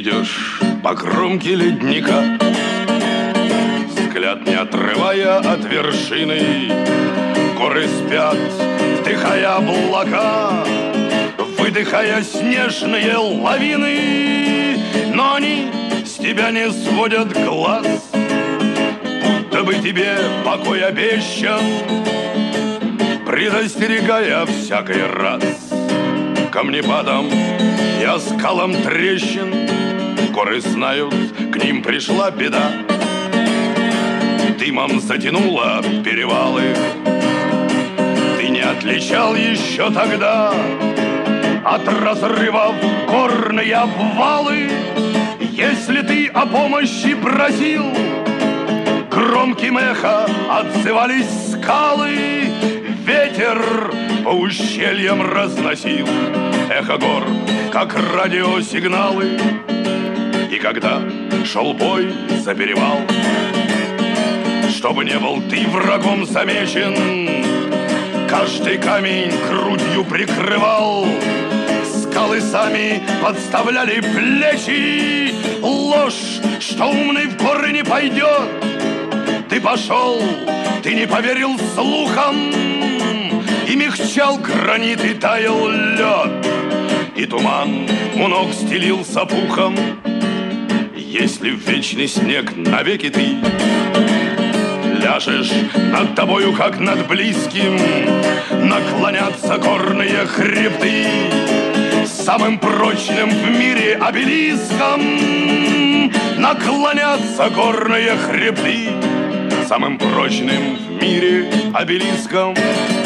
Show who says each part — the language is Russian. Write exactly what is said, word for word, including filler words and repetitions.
Speaker 1: Идешь по кромке ледника, взгляд не отрывая от вершины. Горы спят, вдыхая облака, выдыхая снежные лавины. Но они с тебя не сводят глаз, будто бы тебе покой обещан, предостерегая всякий раз. Камнепадом и скалам трещин горы знают, к ним пришла беда. Дымом затянуло перевалы, ты не отличал еще тогда от разрывов горные обвалы. Если ты о помощи просил, громким эхо отзывались скалы. Ветер по ущельям разносил эхо гор, как радиосигналы. И когда шел бой за перевал, чтобы не был ты врагом замечен, каждый камень грудью прикрывал. Скалы сами подставляли плечи. Ложь, что умный в горы не пойдет. Ты пошел, ты не поверил слухам, и мягчал гранит, и таял лед, и туман у ног стелился пухом. Если в вечный снег навеки ты ляжешь, над тобою, как над близким, наклонятся горные хребты. Самым прочным в мире обелиском наклонятся горные хребты. Самым прочным в мире обелиском